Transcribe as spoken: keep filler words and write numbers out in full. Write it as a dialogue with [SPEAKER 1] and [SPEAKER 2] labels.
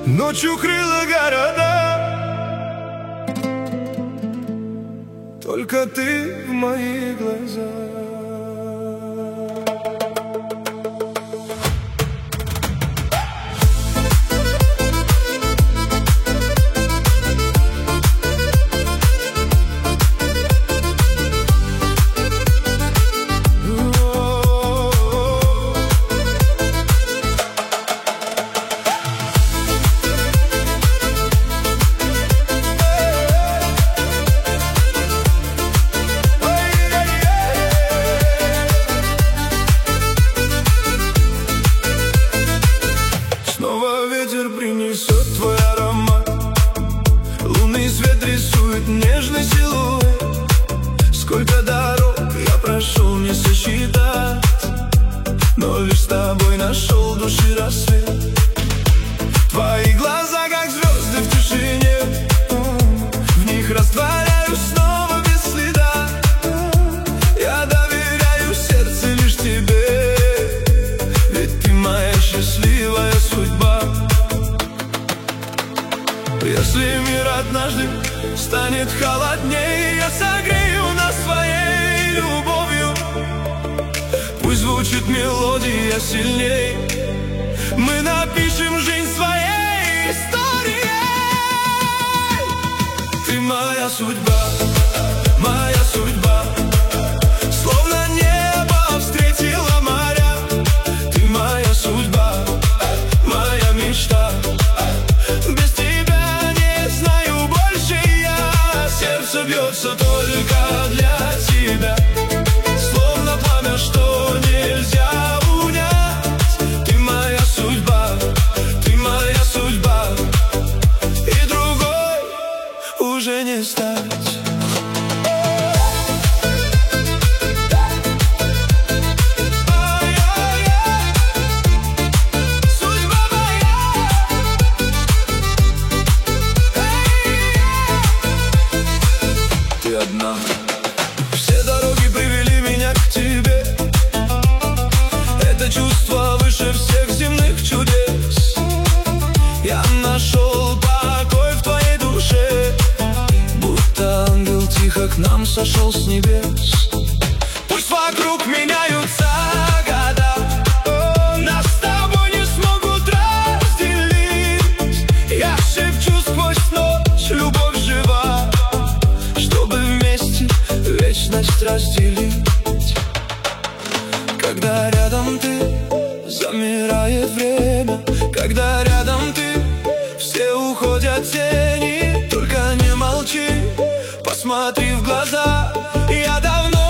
[SPEAKER 1] Ночью крыла города, только ты в моих глазах. Ветер принесет твой аромат, лунный свет рисует нежный силуэт. Сколько дорог я прошел, не сосчитать, но лишь с тобой нашел души рассвет. Твои глаза, как звезды в тишине, в них растворяюсь снова без следа. Я доверяю сердце лишь тебе, ведь ты моя счастливая судьба. Если мир однажды станет холоднее, я согрею нас своей любовью. Пусть звучит мелодия сильней, мы напишем жизнь своей историей. Ты моя судьба, моя судьба, словно небо встретила моря. Ты моя судьба, моя мечта. Без тебя не знаю больше я. Сердце бьется только для тебя, словно пламя, что нельзя унять. Ты моя судьба, ты моя судьба, и другой уже не стать. Одна. Все дороги привели меня к тебе. Это чувство выше всех земных чудес. Я нашел покой в твоей душе, будто ангел тихо к нам сошел с небес. Пусть вокруг меняются года, нас с тобой не смогут разделить. Я шепчу сквозь ночь, любовь жива, вечность разделить. Когда рядом ты, замирает время. Когда рядом ты, все уходят тени. Только не молчи, посмотри в глаза. Я давно